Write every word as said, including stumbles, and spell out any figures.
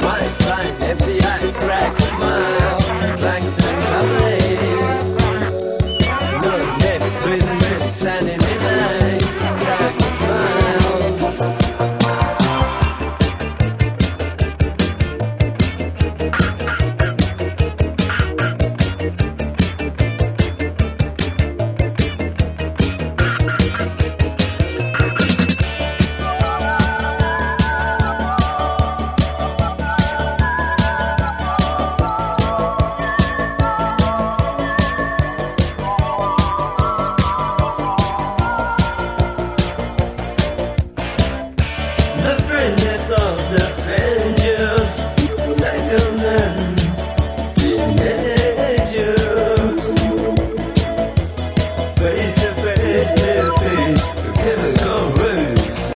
Money's fine, empty eyes, crack smiles, plankton calories. No lips, breathing in, standing in line, crack smiles. The strangeness of the strangers, second hand.